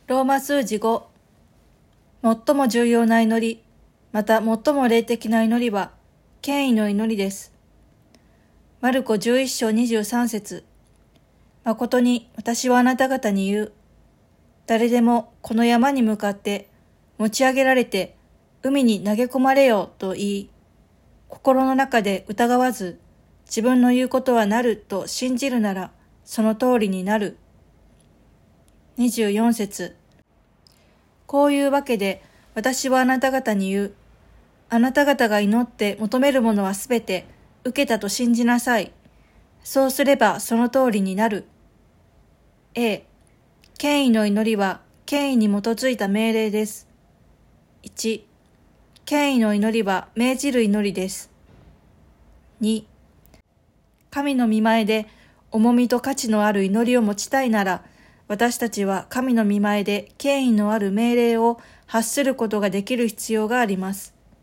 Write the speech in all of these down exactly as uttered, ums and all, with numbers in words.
ローマ数字ご。最も重要な祈り、また最も霊的な祈りは、権威の祈りです。マルコじゅういっ章にじゅうさん節。誠に私はあなた方に言う。誰でもこの山に向かって持ち上げられて海に投げ込まれよと言い、心の中で疑わず自分の言うことはなると信じるならその通りになる。にじゅうよん節。こういうわけで私はあなた方に言う。あなた方が祈って求めるものはすべて受けたと信じなさい。そうすればその通りになる。A、権威の祈りは権威に基づいた命令です。いち、権威の祈りは命じる祈りです。に、神の御前で重みと価値のある祈りを持ちたいなら、私たちは神の御前で権威のある命令を発することができる必要があります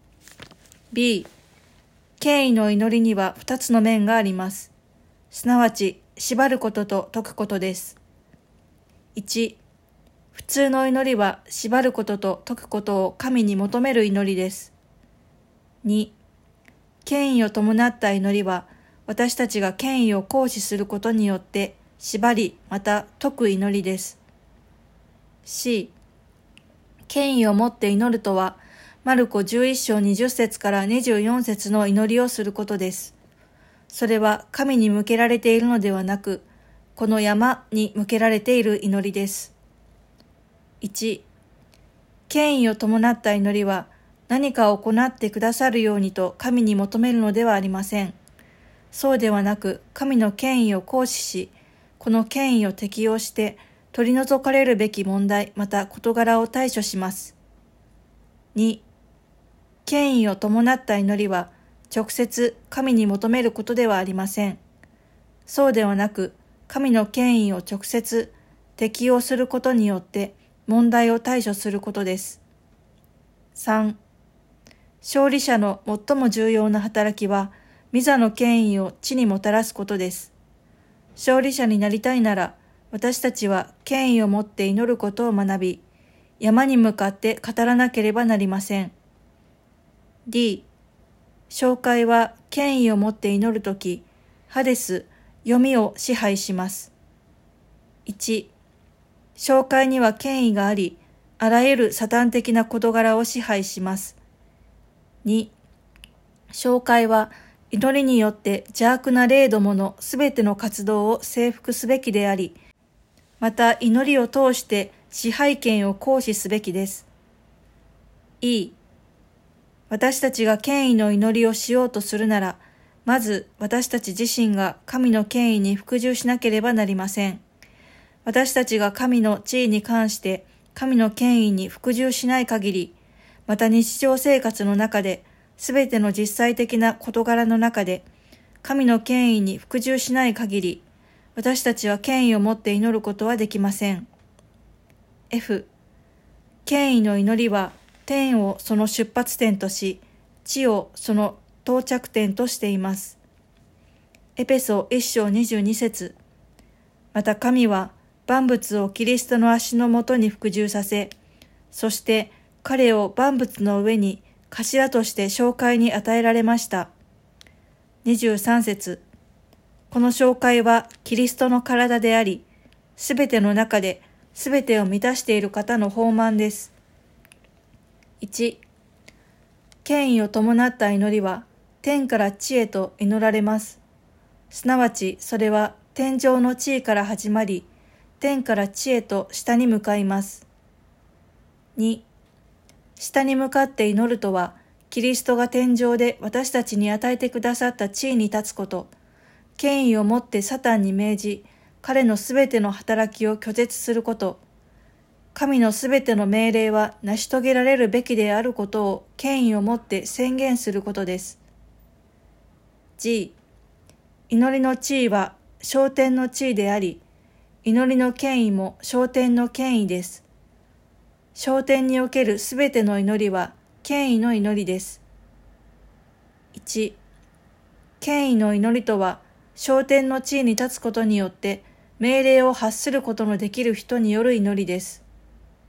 。B、権威の祈りには二つの面があります。すなわち、縛ることと解くことです。いち、普通の祈りは縛ることと解くことを神に求める祈りです。に、権威を伴った祈りは、私たちが権威を行使することによって、縛りまた解く祈りです。C、権威を持って祈るとは、マルコじゅういっ章にじゅう節からにじゅうよん節の祈りをすることです。それは神に向けられているのではなく、この山に向けられている祈りです。いち、権威を伴った祈りは、何かを行ってくださるようにと神に求めるのではありません。そうではなく、神の権威を行使し、この権威を適用して取り除かれるべき問題また事柄を対処します。に、権威を伴った祈りは直接神に求めることではありません。そうではなく、神の権威を直接適用することによって問題を対処することです。さん、勝利者の最も重要な働きは、御座の権威を地にもたらすことです。勝利者になりたいなら、私たちは権威を持って祈ることを学び、山に向かって語らなければなりません。D、教会は権威を持って祈るとき、ハデス、読みを支配します。いち、教会には権威があり、あらゆるサタン的な事柄を支配します。に、教会は祈りによって邪悪な霊どものすべての活動を征服すべきであり、また祈りを通して支配権を行使すべきです。E、私たちが権威の祈りをしようとするなら、まず私たち自身が神の権威に服従しなければなりません。私たちが神の地位に関して神の権威に服従しない限り、また日常生活の中で、すべての実際的な事柄の中で、神の権威に服従しない限り、私たちは権威を持って祈ることはできません。F、権威の祈りは、天をその出発点とし、地をその到着点としています。エペソいっ章にじゅうに節。また神は万物をキリストの足のもとに服従させ、そして彼を万物の上に頭として紹介に与えられました。にじゅうさん節。この紹介はキリストの体であり、すべての中で、すべてを満たしている方の豊満です。いち、権威を伴った祈りは、天から地へと祈られます。すなわち、それは天上の地位から始まり、天から地へと下に向かいます。に、下に向かって祈るとは、キリストが天上で私たちに与えてくださった地位に立つこと、権威を持ってサタンに命じ、彼のすべての働きを拒絶すること、神のすべての命令は成し遂げられるべきであることを権威を持って宣言することです。G、祈りの地位は昇天の地位であり、祈りの権威も昇天の権威です。昇天におけるすべての祈りは権威の祈りです。いち、権威の祈りとは、昇天の地位に立つことによって命令を発することのできる人による祈りです。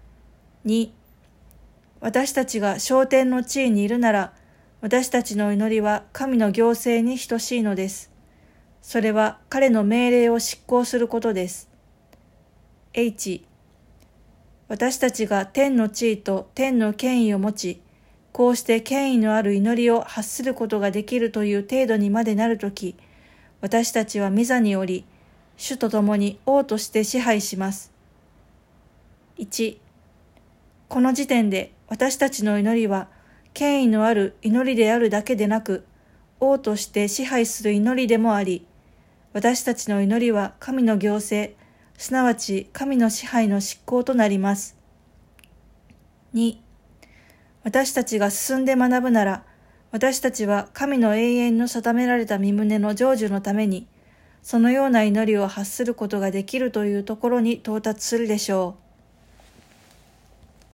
に、私たちが昇天の地位にいるなら、私たちの祈りは神の行政に等しいのです。それは彼の命令を執行することです。H、私たちが天の地位と天の権威を持ち、こうして権威のある祈りを発することができるという程度にまでなるとき、私たちは御座により、主と共に王として支配します。いち、この時点で私たちの祈りは、権威のある祈りであるだけでなく、王として支配する祈りでもあり、私たちの祈りは神の行政、すなわち神の支配の執行となります。に、私たちが進んで学ぶなら、私たちは神の永遠の定められた御胸の成就のために、そのような祈りを発することができるというところに到達するでしょ